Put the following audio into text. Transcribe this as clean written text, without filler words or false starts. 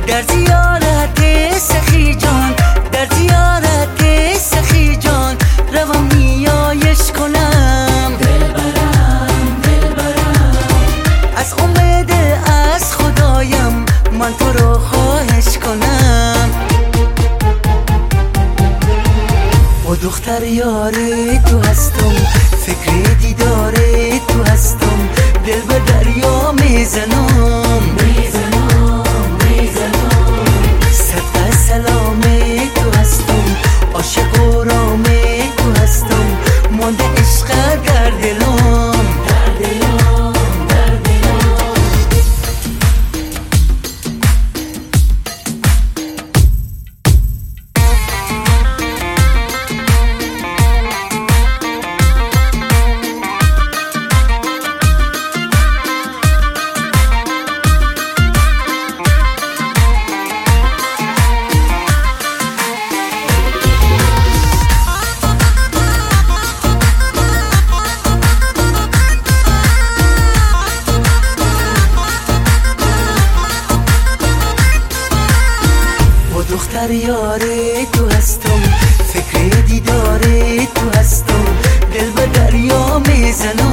در زیارت سخی جان، در زیارت سخی جان روم نیایش کنم. دلبرم از امید از خدایم من تو رو خواهش کنم. با دختر یار تو هستم، فکر دیدار تو هستم، دل به دریا میزنم. صدق سلام تو هستم، عاشق و رام تو هستم، مانده عشق در دلم. دختر یار تو هستم، فکر دیدار تو هستم، دل به دریا میزنم.